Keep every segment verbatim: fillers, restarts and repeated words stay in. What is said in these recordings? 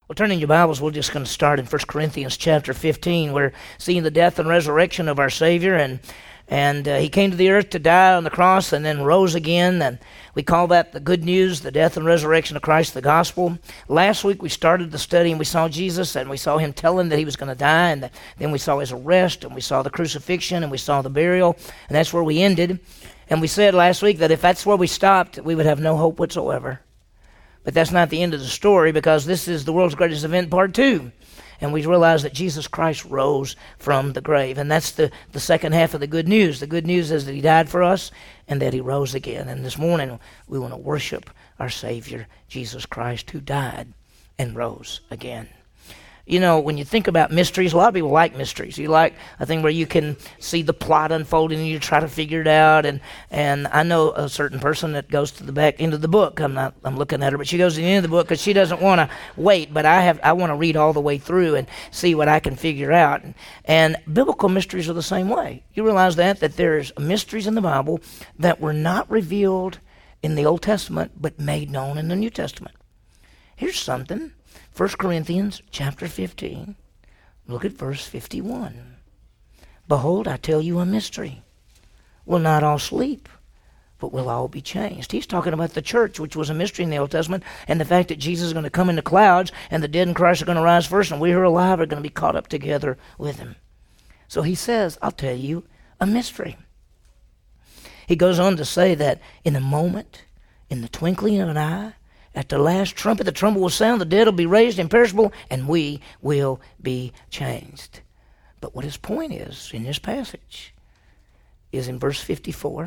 Well, turning your Bibles, we're just going to start in First Corinthians chapter fifteen. We're seeing the death and resurrection of our Savior, and and uh, He came to the earth to die on the cross and then rose again, and we call that the good news, the death and resurrection of Christ, the gospel. Last week we started the study and we saw Jesus, and we saw Him tell Him that He was going to die, and then we saw His arrest, and we saw the crucifixion, and we saw the burial, and that's where we ended. And we said last week that if that's where we stopped, we would have no hope whatsoever. But that's not the end of the story, because this is the world's greatest event, part two. And we realize that Jesus Christ rose from the grave. And that's the, the second half of the good news. The good news is that He died for us and that He rose again. And this morning we want to worship our Savior, Jesus Christ, who died and rose again. You know, when you think about mysteries, a lot of people like mysteries. You like a thing where you can see the plot unfolding and you try to figure it out. And, and I know a certain person that goes to the back end of the book. I'm not, I'm looking at her, but she goes to the end of the book because she doesn't want to wait. But I have, I want to read all the way through and see what I can figure out. And, and biblical mysteries are the same way. You realize that, that there's mysteries in the Bible that were not revealed in the Old Testament, but made known in the New Testament. Here's something. First Corinthians chapter fifteen, look at verse fifty-one. Behold, I tell you a mystery. We'll not all sleep, but we'll all be changed. He's talking about the church, which was a mystery in the Old Testament, and the fact that Jesus is going to come in the clouds, and the dead in Christ are going to rise first, and we who are alive are going to be caught up together with Him. So he says, I'll tell you a mystery. He goes on to say that in a moment, in the twinkling of an eye, at the last trumpet, the trumpet will sound, the dead will be raised imperishable, and we will be changed. But what his point is in this passage is in verse fifty-four.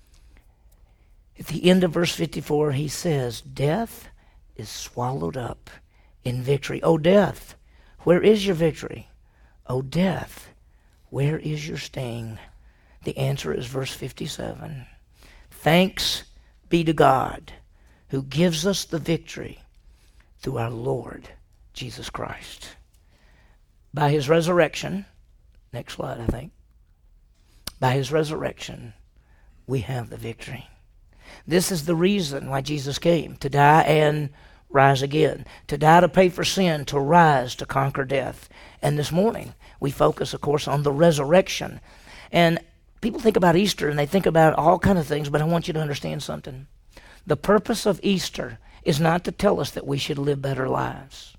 At the end of verse fifty-four, he says, death is swallowed up in victory. O death, where is your victory? O death, where is your sting? The answer is verse fifty-seven. Thanks be to God, who gives us the victory through our Lord Jesus Christ. By His resurrection, next slide, I think. By His resurrection, we have the victory. This is the reason why Jesus came, to die and rise again. To die to pay for sin, to rise to conquer death. And this morning, we focus, of course, on the resurrection. And people think about Easter, and they think about all kinds of things, but I want you to understand something. The purpose of Easter is not to tell us that we should live better lives.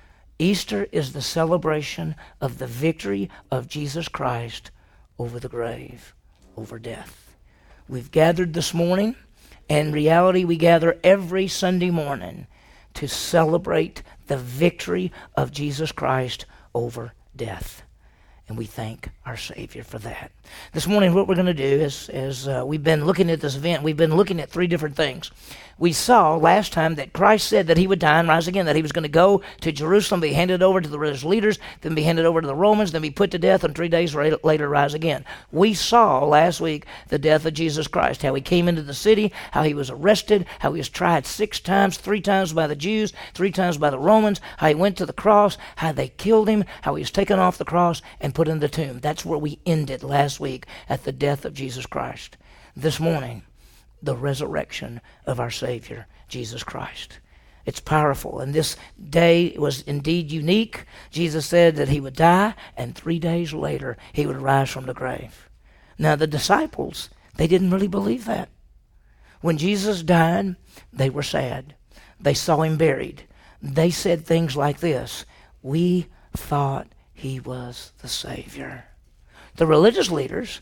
Easter is the celebration of the victory of Jesus Christ over the grave, over death. We've gathered this morning, and in reality we gather every Sunday morning to celebrate the victory of Jesus Christ over death. And we thank our Savior for that. This morning what we're going to do is, is uh, we've been looking at this event, we've been looking at three different things. We saw last time that Christ said that He would die and rise again, that He was going to go to Jerusalem, be handed over to the religious leaders, then be handed over to the Romans, then be put to death, and three days later rise again. We saw last week the death of Jesus Christ, how He came into the city, how He was arrested, how He was tried six times, three times by the Jews, three times by the Romans, how He went to the cross, how they killed Him, how He was taken off the cross and put in the tomb. That's where we ended last week, at the death of Jesus Christ. This morning, the resurrection of our Savior, Jesus Christ. It's powerful, and this day was indeed unique. Jesus said that He would die, and three days later, He would rise from the grave. Now, the disciples, they didn't really believe that. When Jesus died, they were sad. They saw Him buried. They said things like this: we thought He was the Savior. The religious leaders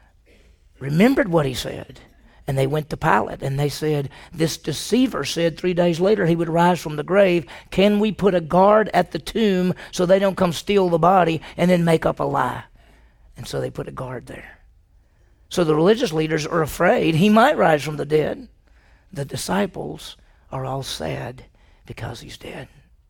remembered what He said, and they went to Pilate, and they said, this deceiver said three days later He would rise from the grave. Can we put a guard at the tomb so they don't come steal the body and then make up a lie? And so they put a guard there. So the religious leaders are afraid He might rise from the dead. The disciples are all sad because He's dead.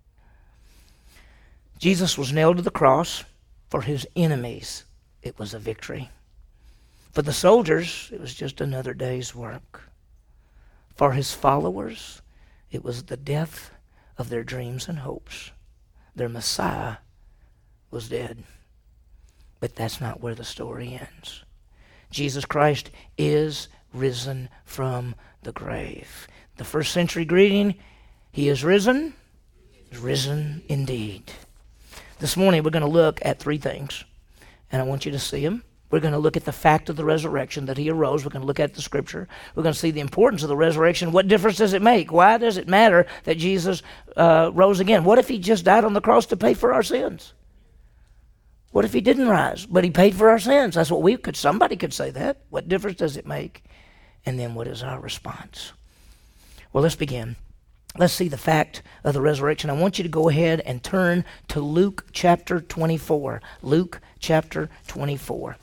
Jesus was nailed to the cross. For His enemies, it was a victory. For the soldiers, it was just another day's work. For His followers, it was the death of their dreams and hopes. Their Messiah was dead. But that's not where the story ends. Jesus Christ is risen from the grave. The first century greeting, He is risen. is risen indeed. This morning we're going to look at three things, and I want you to see them. We're going to look at the fact of the resurrection, that he arose. We're going to look at the scripture. We're going to see the importance of the resurrection. What difference does it make? Why does it matter that Jesus uh, rose again? What if he just died on the cross to pay for our sins? What if he didn't rise, but he paid for our sins? That's what we could, somebody could say that. What difference does it make? And then what is our response? Well, let's begin. Let's see the fact of the resurrection. I want you to go ahead and turn to Luke chapter twenty-four. Luke chapter twenty-four.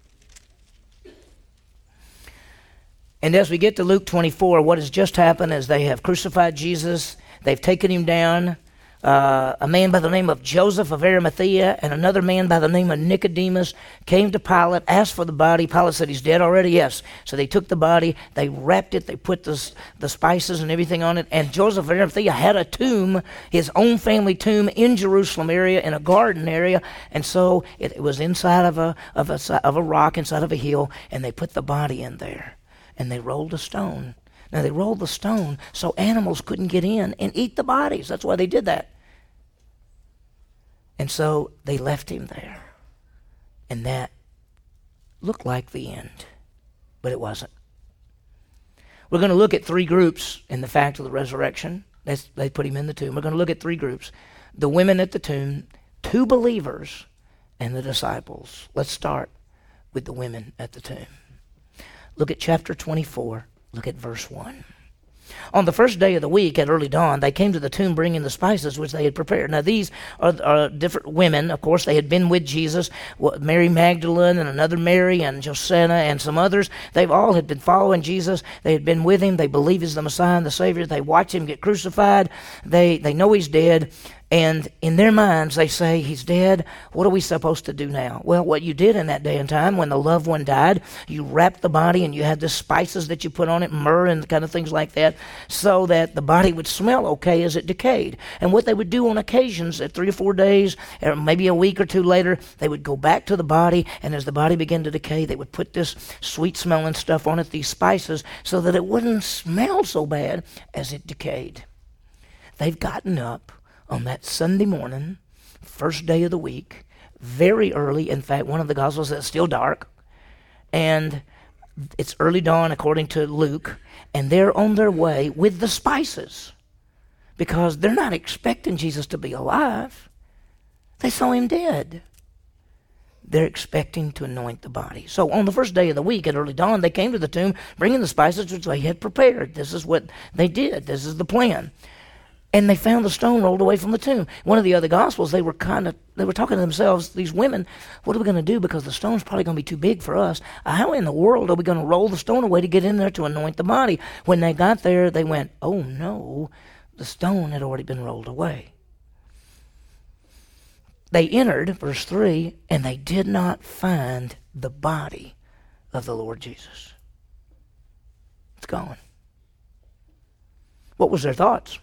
And as we get to Luke twenty-four, what has just happened is they have crucified Jesus. They've taken him down. Uh, a man by the name of Joseph of Arimathea and another man by the name of Nicodemus came to Pilate, asked for the body. Pilate said, he's dead already? Yes. So they took the body, they wrapped it, they put the, the spices and everything on it. And Joseph of Arimathea had a tomb, his own family tomb in Jerusalem area, in a garden area. And so it, it was inside of a, of, a, of a rock, inside of a hill, and they put the body in there. And they rolled a stone. Now, they rolled the stone so animals couldn't get in and eat the bodies. That's why they did that. And so they left him there. And that looked like the end, but it wasn't. We're going to look at three groups in the fact of the resurrection. That's, they put him in the tomb. We're going to look at three groups. The women at the tomb, two believers, and the disciples. Let's start with the women at the tomb. Look at chapter twenty-four. Look at verse one. On the first day of the week at early dawn, they came to the tomb bringing the spices which they had prepared. Now, these are, are different women. Of course, they had been with Jesus. Mary Magdalene and another Mary and Josanna and some others. They've all had been following Jesus. They had been with him. They believe he's the Messiah and the Savior. They watch him get crucified. They, they know he's dead. And in their minds, they say, he's dead. What are we supposed to do now? Well, what you did in that day and time when the loved one died, you wrapped the body and you had the spices that you put on it, myrrh and kind of things like that, so that the body would smell okay as it decayed. And what they would do on occasions at three or four days, or maybe a week or two later, they would go back to the body, and as the body began to decay, they would put this sweet-smelling stuff on it, these spices, so that it wouldn't smell so bad as it decayed. They've gotten up on that Sunday morning, first day of the week, very early. In fact, one of the Gospels says it's still dark, and it's early dawn according to Luke, and they're on their way with the spices because they're not expecting Jesus to be alive. They saw him dead. They're expecting to anoint the body. So on the first day of the week at early dawn, they came to the tomb bringing the spices which they had prepared. This is what they did. This is the plan. And they found the stone rolled away from the tomb. One of the other Gospels, they were kind of, they were talking to themselves, these women, what are we going to do? Because the stone's probably going to be too big for us. How in the world are we going to roll the stone away to get in there to anoint the body? When they got there, they went, oh no, the stone had already been rolled away. They entered, verse three, and they did not find the body of the Lord Jesus. It's gone. What was their thoughts?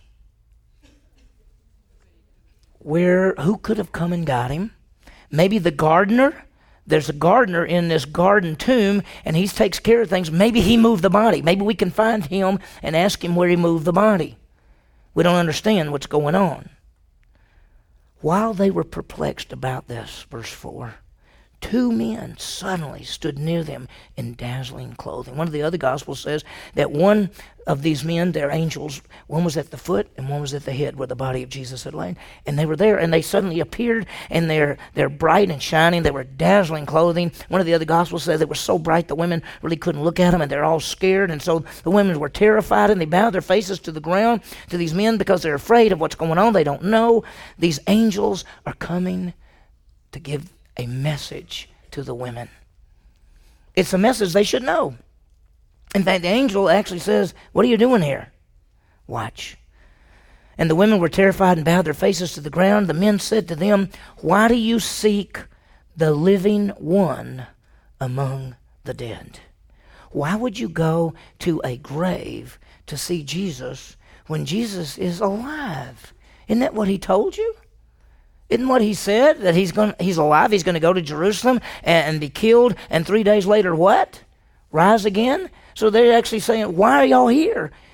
Where, who could have come and got him? Maybe the gardener. There's a gardener in this garden tomb, and he takes care of things. Maybe he moved the body. Maybe we can find him and ask him where he moved the body. We don't understand what's going on. While they were perplexed about this, verse four, two men suddenly stood near them in dazzling clothing. One of the other Gospels says that one of these men, they're angels, one was at the foot and one was at the head where the body of Jesus had lain. And they were there, and they suddenly appeared, and they're they're bright and shining. They were dazzling clothing. One of the other Gospels says they were so bright the women really couldn't look at them, and they're all scared. And so the women were terrified, and they bowed their faces to the ground to these men because they're afraid of what's going on. They don't know. These angels are coming to give a message to the women. It's a message they should know. In fact, the angel actually says, what are you doing here? Watch. And the women were terrified and bowed their faces to the ground. The men said to them, why do you seek the living one among the dead? Why would you go to a grave to see Jesus when Jesus is alive? Isn't that what he told you? Isn't what he said, that he's going, he's alive, he's going to go to Jerusalem and, and be killed, and three days later what? Rise again? So they're actually saying, why are y'all here?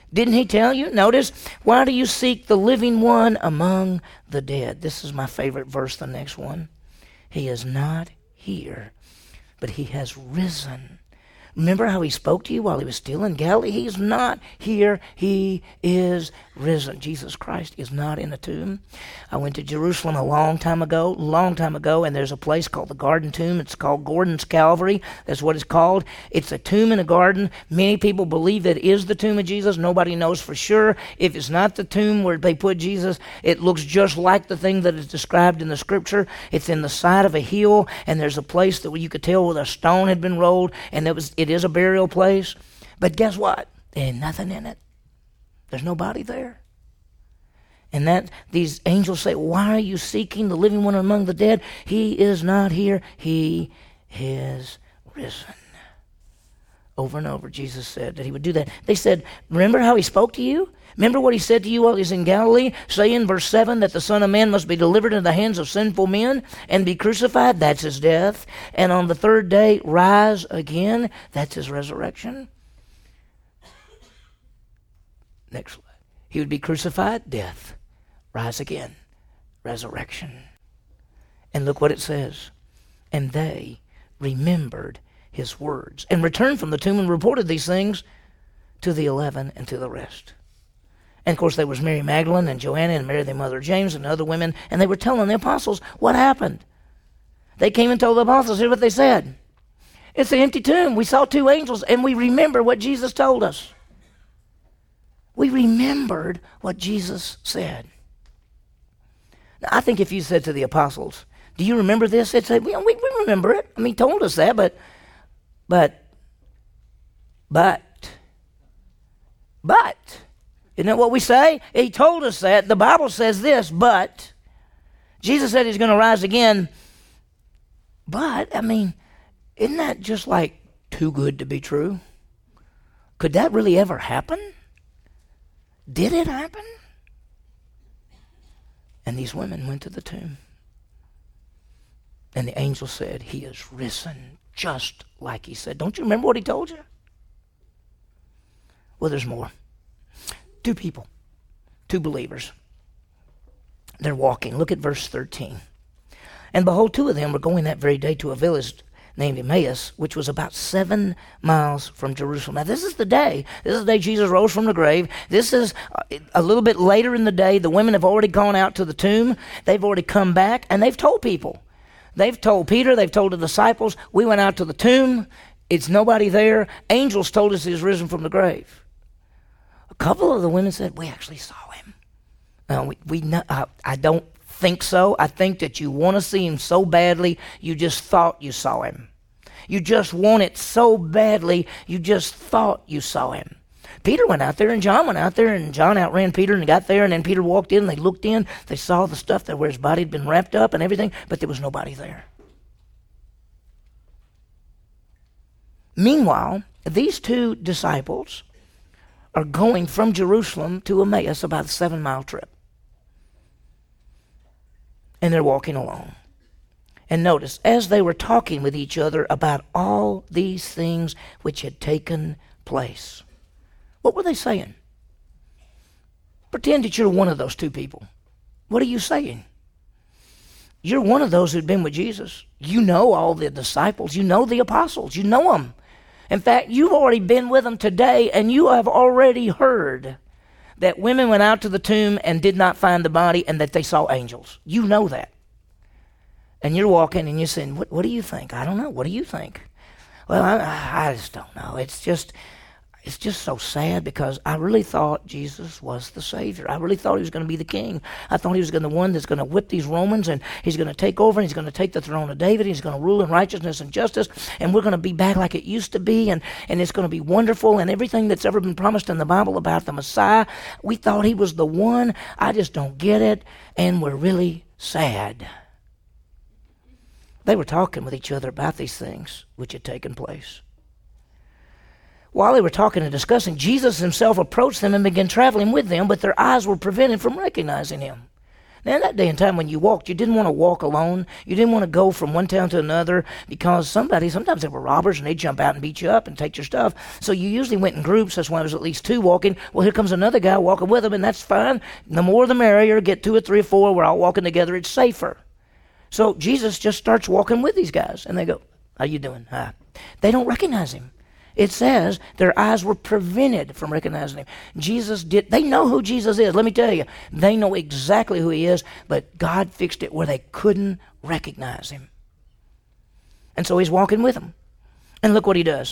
Didn't he tell you? Notice, why do you seek the living one among the dead? This is my favorite verse, the next one. He is not here, but he has risen. Remember how he spoke to you while he was still in Galilee? He's not here. He is risen. Jesus Christ is not in a tomb. I went to Jerusalem a long time ago, long time ago, and there's a place called the Garden Tomb. It's called Gordon's Calvary. That's what it's called. It's a tomb in a garden. Many people believe that it is the tomb of Jesus. Nobody knows for sure. If it's not the tomb where they put Jesus, it looks just like the thing that is described in the Scripture. It's in the side of a hill, and there's a place that you could tell where a stone had been rolled, and it was it is a burial place. But guess what? There ain't nothing in it. There's nobody there. And that these angels say, why are you seeking the living one among the dead? He is not here. He is risen. Over and over, Jesus said that he would do that. They said, remember how he spoke to you? Remember what he said to you while he was in Galilee, saying, verse seven, that the Son of Man must be delivered into the hands of sinful men and be crucified. That's his death. And on the third day, rise again. That's his resurrection. Next slide. He would be crucified, death, rise again, resurrection. And look what it says. And they remembered his words and returned from the tomb and reported these things to the eleven and to the rest. And of course there was Mary Magdalene and Joanna and Mary the mother of James and other women, and they were telling the apostles what happened. They came and told the apostles, here's what they said. It's an empty tomb. We saw two angels and we remember what Jesus told us. We remembered what Jesus said. Now, I think if you said to the apostles, do you remember this? They'd say, we, we, we remember it. I mean, he told us that, but, but, but, but, isn't that what we say? He told us that. The Bible says this, but, Jesus said he's going to rise again. But, I mean, isn't that just like too good to be true? Could that really ever happen? Did it happen? And these women went to the tomb. And the angel said, he is risen just like he said. Don't you remember what he told you? Well, there's more. Two people, two believers. They're walking. Look at verse thirteen. And behold, two of them were going that very day to a village named Emmaus, which was about seven miles from Jerusalem. Now, this is the day. This is the day Jesus rose from the grave. This is a little bit later in the day. The women have already gone out to the tomb. They've already come back, and they've told people. They've told Peter, they've told the disciples, we went out to the tomb. It's nobody there. Angels told us he was risen from the grave. A couple of the women said, we actually saw him. Now, we, we I, I don't think so. I think that you want to see him so badly, you just thought you saw him. You just want it so badly, you just thought you saw him. Peter went out there and John went out there and John outran Peter and got there, and then Peter walked in and they looked in. They saw the stuff that where his body had been wrapped up and everything, but there was nobody there. Meanwhile, these two disciples are going from Jerusalem to Emmaus, about a seven-mile trip. And they're walking along. And notice, as they were talking with each other about all these things which had taken place, what were they saying? Pretend that you're one of those two people. What are you saying? You're one of those who'd been with Jesus. You know all the disciples. You know the apostles. You know them. In fact, you've already been with them today, and you have already heard that women went out to the tomb and did not find the body and that they saw angels. You know that. And you're walking and you're saying, what, what do you think? I don't know. What do you think? Well, I, I just don't know. It's just, it's just so sad because I really thought Jesus was the Savior. I really thought he was going to be the King. I thought he was going to be the one that's going to whip these Romans, and he's going to take over, and he's going to take the throne of David. He's going to rule in righteousness and justice, and we're going to be back like it used to be, and, and it's going to be wonderful, and everything that's ever been promised in the Bible about the Messiah, we thought he was the one. I just don't get it, and we're really sad. They were talking with each other about these things which had taken place. While they were talking and discussing, Jesus himself approached them and began traveling with them, but their eyes were prevented from recognizing him. Now, in that day and time when you walked, you didn't want to walk alone. You didn't want to go from one town to another because somebody, sometimes they were robbers and they'd jump out and beat you up and take your stuff. So you usually went in groups. That's why there was at least two walking. Well, here comes another guy walking with them, and that's fine. The more the merrier. Get two or three or four. We're all walking together. It's safer. So Jesus just starts walking with these guys, and they go, how you doing? Hi. They don't recognize him. It says their eyes were prevented from recognizing him. Jesus did. They know who Jesus is. Let me tell you, they know exactly who he is, but God fixed it where they couldn't recognize him. And so he's walking with them. And look what he does.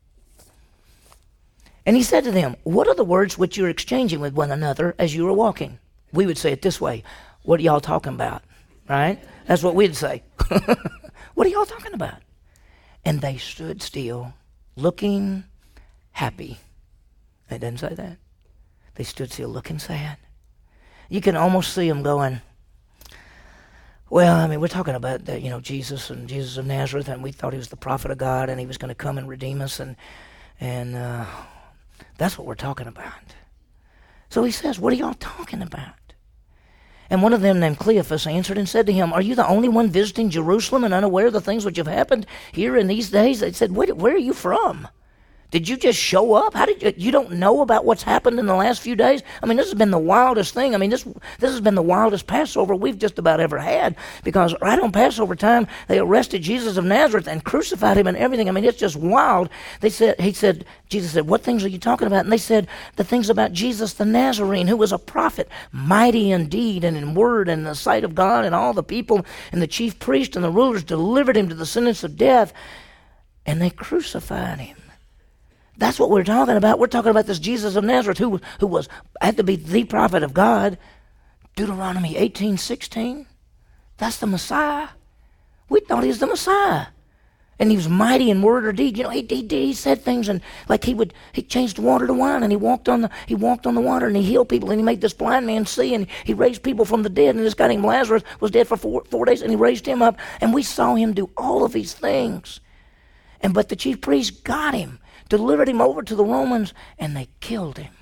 And he said to them, what are the words which you're exchanging with one another as you are walking? We would say it this way. What are y'all talking about? Right? That's what we'd say. What are y'all talking about? And they stood still, looking happy. It doesn't say that. They stood still looking sad. You can almost see them going, well, I mean, we're talking about that, you know, Jesus and Jesus of Nazareth, and we thought he was the prophet of God, and he was going to come and redeem us, and and uh, that's what we're talking about. So he says, what are y'all talking about? And one of them named Cleophas answered and said to him, are you the only one visiting Jerusalem and unaware of the things which have happened here in these days? They said, where, where are you from? Did you just show up? How did you, you don't know about what's happened in the last few days? I mean, this has been the wildest thing. I mean, this this has been the wildest Passover we've just about ever had, because right on Passover time, they arrested Jesus of Nazareth and crucified him and everything. I mean, it's just wild. They said, he said, Jesus said, what things are you talking about? And they said, the things about Jesus the Nazarene, who was a prophet, mighty in deed and in word and in the sight of God and all the people, and the chief priest and the rulers delivered him to the sentence of death, and they crucified him. That's what we're talking about. We're talking about this Jesus of Nazareth who, who was had to be the prophet of God. Deuteronomy eighteen sixteen. That's the Messiah. We thought he was the Messiah. And he was mighty in word or deed. You know, he, he, he said things, and like he would, he changed water to wine, and he walked on the he walked on the water, and he healed people, and he made this blind man see, and he raised people from the dead. And this guy named Lazarus was dead for four, four days, and he raised him up. And we saw him do all of these things. And but the chief priest got him, delivered him over to the Romans, and they killed him.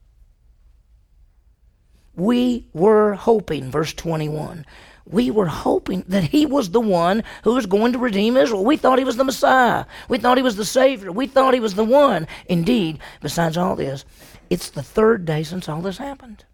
We were hoping, verse twenty-one, we were hoping that he was the one who was going to redeem Israel. We thought he was the Messiah. We thought he was the Savior. We thought he was the one. Indeed, besides all this, it's the third day since all this happened.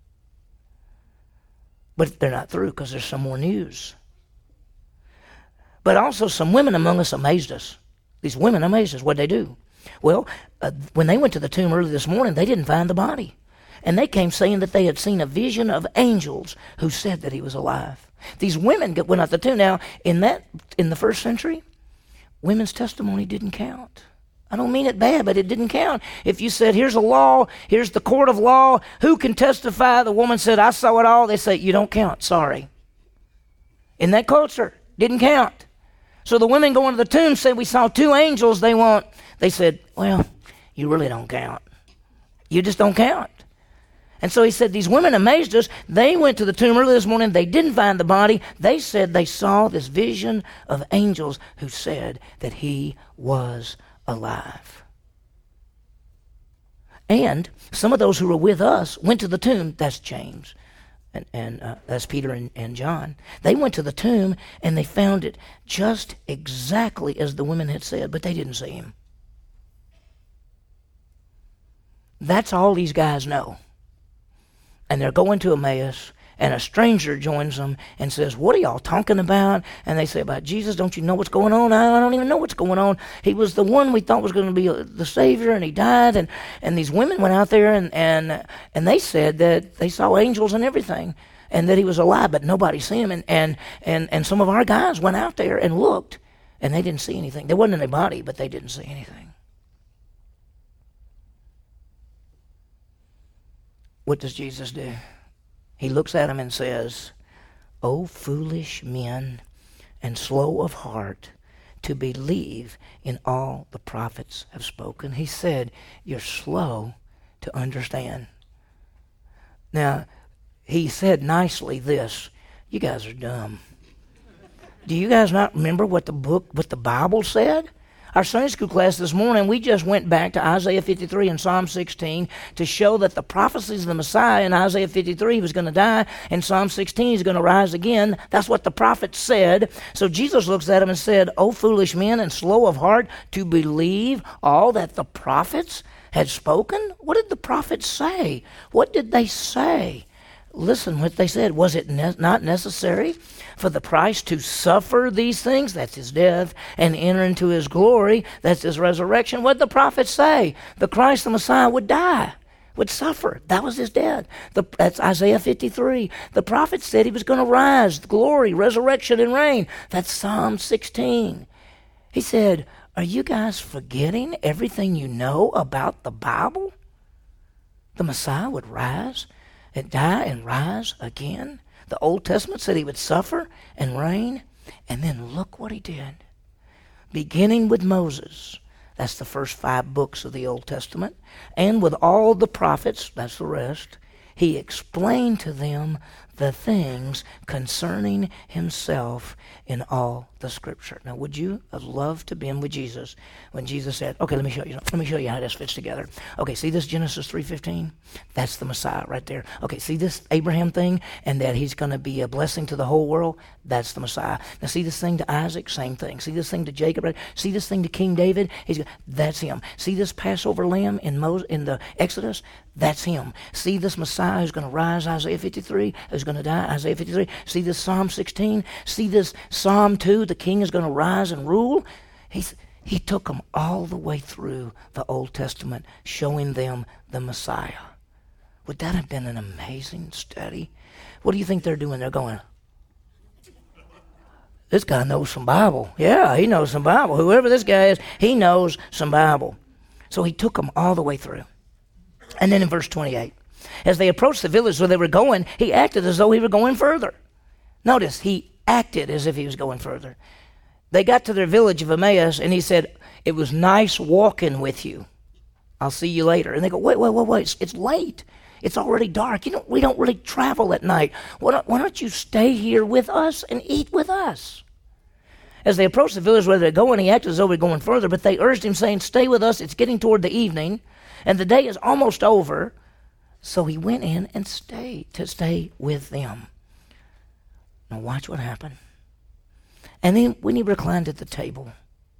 But they're not through, because there's some more news. But also some women among us amazed us. These women amazed us. What'd they do? Well, uh, when they went to the tomb early this morning, they didn't find the body. And they came saying that they had seen a vision of angels who said that he was alive. These women went out the tomb. Now, in that, in the first century, women's testimony didn't count. I don't mean it bad, but it didn't count. If you said, here's a law, here's the court of law, who can testify? The woman said, I saw it all. They say, you don't count, sorry. In that culture, didn't count. So the women going to the tomb said, we saw two angels. They want, they said, well, you really don't count. You just don't count. And so he said, these women amazed us. They went to the tomb early this morning. They didn't find the body. They said they saw this vision of angels who said that he was alive. And some of those who were with us went to the tomb. That's James. And, and uh, that's Peter and, and John. They went to the tomb and they found it just exactly as the women had said, but they didn't see him. That's all these guys know. And they're going to Emmaus, and a stranger joins them and says, what are y'all talking about? And they say, about Jesus, don't you know what's going on? I don't even know what's going on. He was the one we thought was going to be the Savior, and he died. And, and these women went out there, and, and, and they said that they saw angels and everything, and that he was alive, but nobody seen him. And, and, and, and some of our guys went out there and looked, and they didn't see anything. There wasn't anybody, but they didn't see anything. What does Jesus do? He looks at them and says, O foolish men and slow of heart to believe in all the prophets have spoken. He said, you're slow to understand. Now, he said nicely this, you guys are dumb. Do you guys not remember what the book, what the Bible said? Our Sunday school class this morning, we just went back to Isaiah fifty-three and Psalm sixteen to show that the prophecies of the Messiah in Isaiah fifty-three, he was going to die. In Psalm sixteen, he's going to rise again. That's what the prophet said. So Jesus looks at him and said, "O foolish men and slow of heart to believe all that the prophets had spoken." What did the prophets say? What did they say? Listen what they said. Was it ne- not necessary for the Christ to suffer these things, that's his death, and enter into his glory, that's his resurrection? What did the prophets say? The Christ, the Messiah, would die, would suffer. That was his death. The, that's Isaiah fifty-three. The prophet said he was going to rise, glory, resurrection, and reign. That's Psalm sixteen. He said, are you guys forgetting everything you know about the Bible? The Messiah would rise and die and rise again. The Old Testament said he would suffer and reign. And then look what he did. Beginning with Moses, that's the first five books of the Old Testament, and with all the prophets, that's the rest, he explained to them the things concerning himself in all the Scripture. Now, would you have loved to been with Jesus when Jesus said, okay, let me show you, let me show you how this fits together. Okay, see this Genesis three fifteen? That's the Messiah right there. Okay, see this Abraham thing and that he's going to be a blessing to the whole world? That's the Messiah. Now, see this thing to Isaac? Same thing. See this thing to Jacob? Right? See this thing to King David? He's That's him. See this Passover lamb in Moses, in the Exodus? That's him. See this Messiah who's going to rise, Isaiah fifty-three, who's going to die, Isaiah fifty-three. See this Psalm sixteen? See this Psalm two, the king is going to rise and rule? He's, he took them all the way through the Old Testament, showing them the Messiah. Would that have been an amazing study? What do you think they're doing? They're going, this guy knows some Bible. Yeah, he knows some Bible. Whoever this guy is, he knows some Bible. So he took them all the way through. And then in verse twenty-eight, as they approached the village where they were going, he acted as though he were going further. Notice, he acted as if he was going further. They got to their village of Emmaus, and he said, it was nice walking with you. I'll see you later. And they go, wait, wait, wait, wait, it's, it's late. It's already dark. You know, we don't really travel at night. Why don't, why don't you stay here with us and eat with us? As they approached the village where they're going, he acted as though he were going further, but they urged him, saying, stay with us. It's getting toward the evening, and the day is almost over. So he went in and stayed to stay with them. Now watch what happened. And then when he reclined at the table,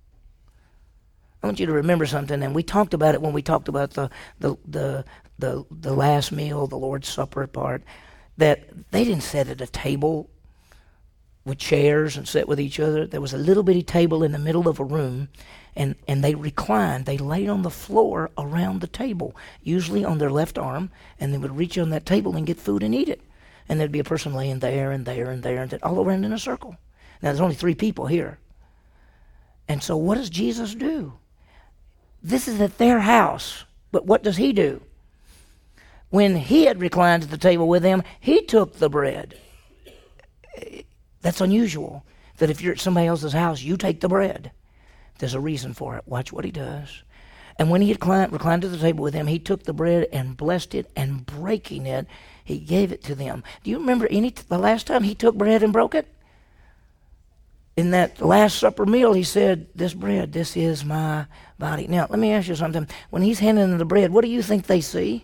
I want you to remember something, and we talked about it when we talked about the the the the, the last meal, the Lord's Supper part, that they didn't sit at a table with chairs and sit with each other. There was a little bitty table in the middle of a room, and, and they reclined. They laid on the floor around the table, usually on their left arm, and they would reach on that table and get food and eat it. And there'd be a person laying there and there and there and all around in a circle. Now, there's only three people here. And so what does Jesus do? This is at their house, but what does he do? When he had reclined at the table with them, he took the bread. That's unusual, that if you're at somebody else's house, you take the bread. There's a reason for it. Watch what he does. And when he had reclined, reclined at the table with them, he took the bread and blessed it, and breaking it, he gave it to them. Do you remember any the last time he took bread and broke it? In that Last Supper meal, he said, this bread, this is my body. Now, let me ask you something. When he's handing them the bread, what do you think they see?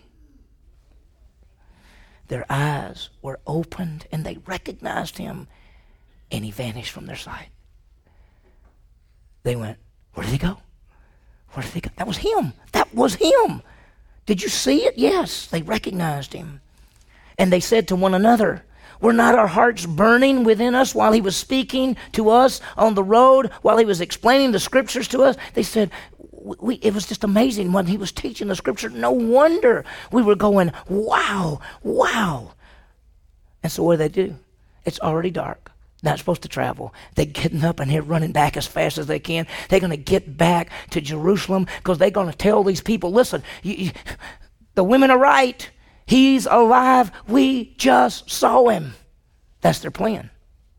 Their eyes were opened, and they recognized him, and he vanished from their sight. They went, where did he go? Where did he go? That was him. That was him. Did you see it? Yes, they recognized him. And they said to one another, were not our hearts burning within us while he was speaking to us on the road, while he was explaining the scriptures to us? They said, we, it was just amazing when he was teaching the scripture. No wonder we were going, wow, wow. And so what do they do? It's already dark. Not supposed to travel. They're getting up and they're running back as fast as they can. They're going to get back to Jerusalem because they're going to tell these people, listen, you, you, the women are right. He's alive. We just saw him. That's their plan.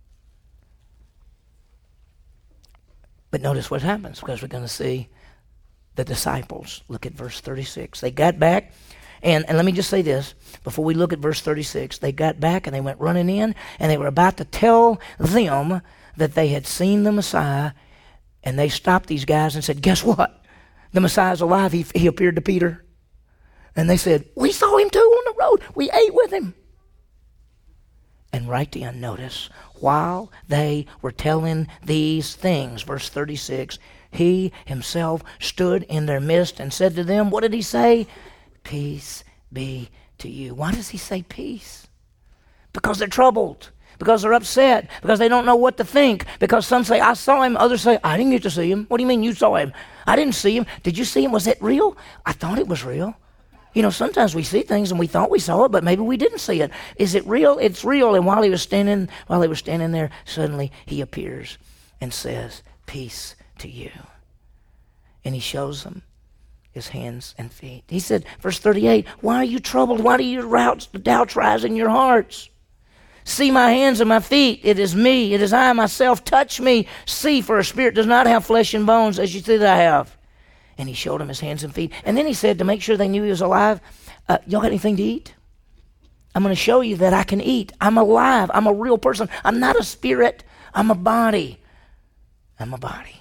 But notice what happens, because we're going to see the disciples. Look at verse thirty-six. They got back, and, and let me just say this before we look at verse thirty-six. They got back and they went running in, and they were about to tell them that they had seen the Messiah, And they stopped these guys and said, guess what? The Messiah's alive. He, he appeared to Peter. And they said, we saw him too on the road. We ate with him. And right then, notice, while they were telling these things, verse thirty-six, he himself stood in their midst and said to them, what did he say? Peace be to you. Why does he say peace? Because they're troubled. Because they're upset. Because they don't know what to think. Because some say, I saw him. Others say, I didn't get to see him. What do you mean you saw him? I didn't see him. Did you see him? Was it real? I thought it was real. You know, sometimes we see things and we thought we saw it, but maybe we didn't see it. Is it real? It's real. And while he was standing, while they were standing there, suddenly he appears and says, peace to you. And he shows them his hands and feet. He said, verse thirty-eight, why are you troubled? Why do your doubts rise in your hearts? See my hands and my feet. It is me. It is I myself. Touch me. See, for a spirit does not have flesh and bones, as you see that I have. And he showed them his hands and feet. And then he said, to make sure they knew he was alive, uh, y'all got anything to eat? I'm going to show you that I can eat. I'm alive. I'm a real person. I'm not a spirit. I'm a body. I'm a body.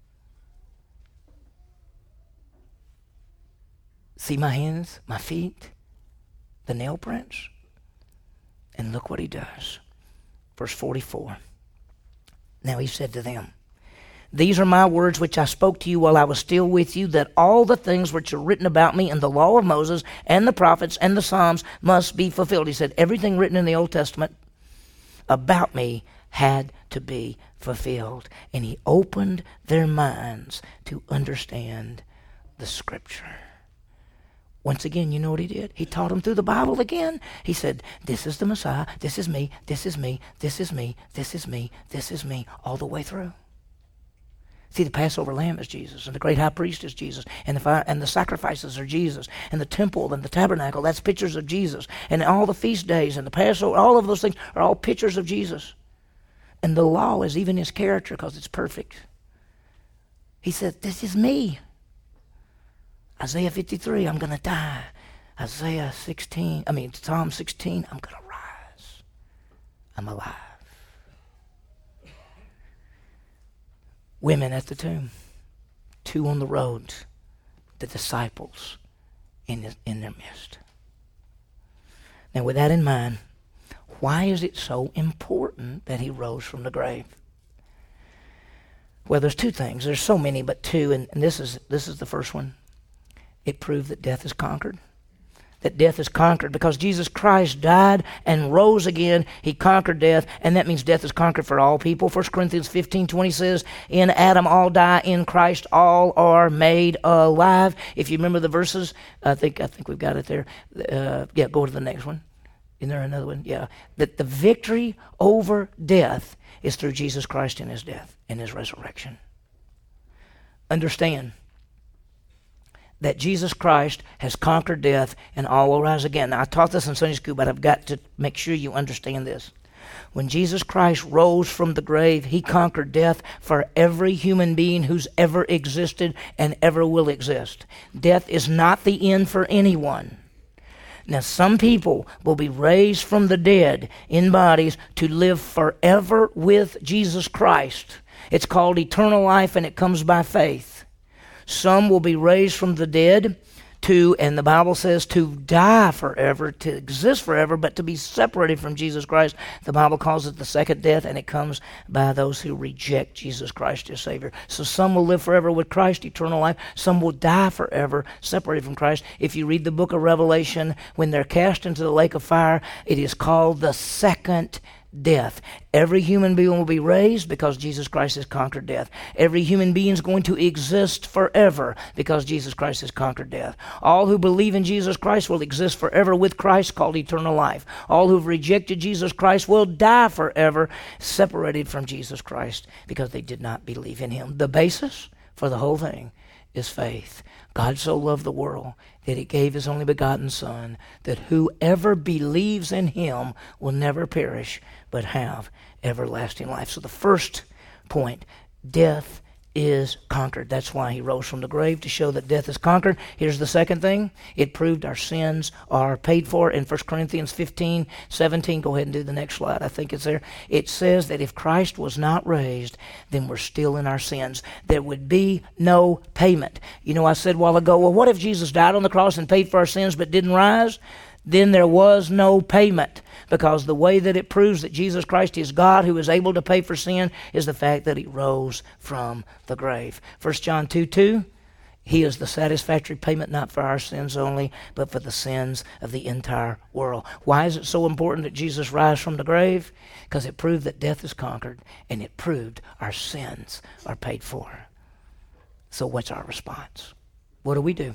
See my hands, my feet, the nail prints? And look what he does. Verse forty-four. Now he said to them, these are my words which I spoke to you while I was still with you, that all the things which are written about me in the law of Moses and the prophets and the Psalms must be fulfilled. He said everything written in the Old Testament about me had to be fulfilled. And he opened their minds to understand the Scripture. Once again, you know what he did? He taught them through the Bible again. He said, this is the Messiah, this is me, this is me, this is me, this is me, this is me, all the way through. See, the Passover lamb is Jesus, and the great high priest is Jesus, and the fire, and the sacrifices are Jesus, and the temple and the tabernacle, that's pictures of Jesus, and all the feast days and the Passover, all of those things are all pictures of Jesus. And the law is even his character because it's perfect. He said, this is me. Isaiah fifty-three, I'm going to die. Isaiah sixteen, I mean Psalm sixteen, I'm going to rise. I'm alive. Women at the tomb, two on the road, the disciples in, the, in their midst. Now with that in mind, why is it so important that he rose from the grave? Well, there's two things. There's so many, but two, and, and this is this is the first one. It proved that death is conquered. That death is conquered because Jesus Christ died and rose again. He conquered death, and that means death is conquered for all people. First Corinthians fifteen twenty says, in Adam all die, in Christ all are made alive. If you remember the verses, I think I think we've got it there. Uh, yeah, go to the next one. Isn't there another one? Yeah. That the victory over death is through Jesus Christ and his death and his resurrection. Understand that Jesus Christ has conquered death and all will rise again. Now, I taught this in Sunday school, but I've got to make sure you understand this. When Jesus Christ rose from the grave, he conquered death for every human being who's ever existed and ever will exist. Death is not the end for anyone. Now, some people will be raised from the dead in bodies to live forever with Jesus Christ. It's called eternal life, and it comes by faith. Some will be raised from the dead to, and the Bible says, to die forever, to exist forever, but to be separated from Jesus Christ. The Bible calls it the second death, and it comes by those who reject Jesus Christ as Savior. So some will live forever with Christ, eternal life. Some will die forever, separated from Christ. If you read the book of Revelation, when they're cast into the lake of fire, it is called the second death. Every human being will be raised because Jesus Christ has conquered death. Every human being is going to exist forever because Jesus Christ has conquered death. All who believe in Jesus Christ will exist forever with Christ, called eternal life. All who've rejected Jesus Christ will die forever, separated from Jesus Christ because they did not believe in him. The basis for the whole thing is faith. God so loved the world that he gave his only begotten Son, that whoever believes in him will never perish, but have everlasting life. So the first point, death is conquered. That's why he rose from the grave, to show that death is conquered. Here's the second thing. It proved our sins are paid for. In First Corinthians fifteen seventeen, go ahead and do the next slide. I think it's there. It says that if Christ was not raised, then we're still in our sins. There would be no payment. You know, I said a while ago, well, what if Jesus died on the cross and paid for our sins but didn't rise? Then there was no payment, because the way that it proves that Jesus Christ is God who is able to pay for sin is the fact that he rose from the grave. First John two two, he is the satisfactory payment not for our sins only, but for the sins of the entire world. Why is it so important that Jesus rise from the grave? Because it proved that death is conquered, and it proved our sins are paid for. So what's our response? What do we do?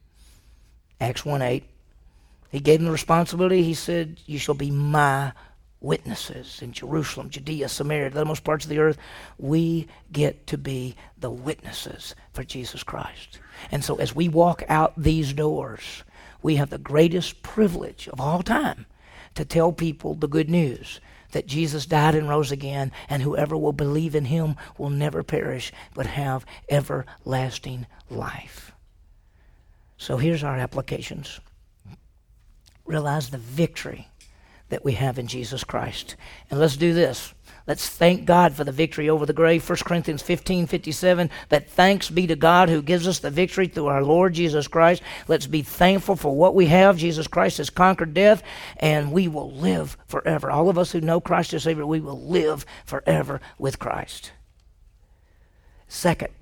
Acts one eight. He gave them the responsibility. He said, you shall be my witnesses in Jerusalem, Judea, Samaria, the uttermost parts of the earth. We get to be the witnesses for Jesus Christ. And so as we walk out these doors, we have the greatest privilege of all time to tell people the good news that Jesus died and rose again, and whoever will believe in him will never perish but have everlasting life. So here's our applications. Realize the victory that we have in Jesus Christ. And let's do this. Let's thank God for the victory over the grave. First Corinthians fifteen fifty-seven, that thanks be to God who gives us the victory through our Lord Jesus Christ. Let's be thankful for what we have. Jesus Christ has conquered death, and we will live forever. All of us who know Christ as Savior, we will live forever with Christ. Second,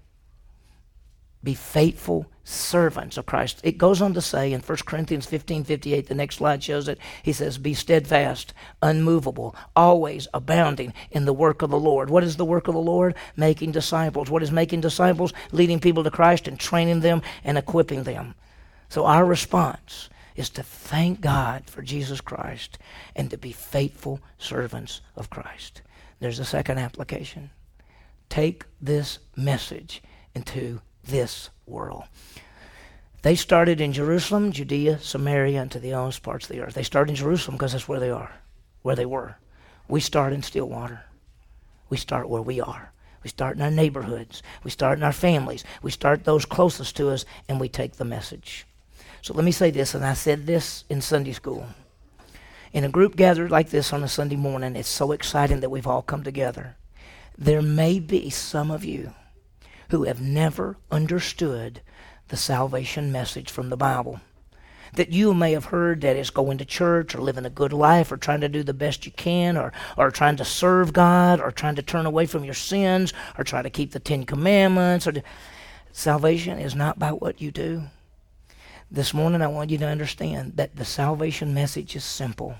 be faithful servants of Christ. It goes on to say in First Corinthians fifteen fifty-eight, the next slide shows it, he says, be steadfast, unmovable, always abounding in the work of the Lord. What is the work of the Lord? Making disciples. What is making disciples? Leading people to Christ and training them and equipping them. So our response is to thank God for Jesus Christ and to be faithful servants of Christ. There's a second application. Take this message into this world. They started in Jerusalem, Judea, Samaria, and to the uttermost parts of the earth. They started in Jerusalem because that's where they are, where they were. We start in Stillwater. We start where we are. We start in our neighborhoods. We start in our families. We start those closest to us, and we take the message. So let me say this, and I said this in Sunday school. In a group gathered like this on a Sunday morning, it's so exciting that we've all come together. There may be some of you who have never understood the salvation message from the Bible. That you may have heard that it's going to church or living a good life or trying to do the best you can or, or trying to serve God or trying to turn away from your sins or try to keep the Ten Commandments. Or to, salvation is not by what you do. This morning I want you to understand that the salvation message is simple.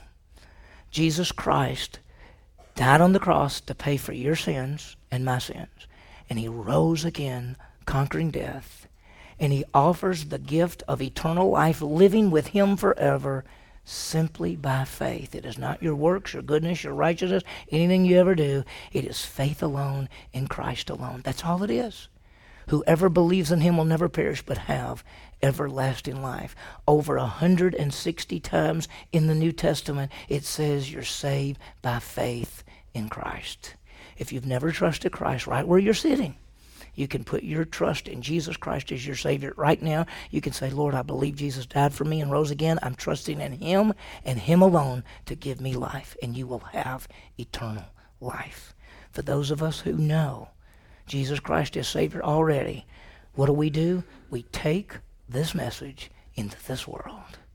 Jesus Christ died on the cross to pay for your sins and my sins. And he rose again, conquering death. And he offers the gift of eternal life, living with him forever, simply by faith. It is not your works, your goodness, your righteousness, anything you ever do. It is faith alone in Christ alone. That's all it is. Whoever believes in him will never perish, but have everlasting life. Over one hundred sixty times in the New Testament, it says you're saved by faith in Christ. If you've never trusted Christ, right where you're sitting, you can put your trust in Jesus Christ as your Savior. Right now, you can say, Lord, I believe Jesus died for me and rose again. I'm trusting in him and him alone to give me life, and you will have eternal life. For those of us who know Jesus Christ is Savior already, what do we do? We take this message into this world.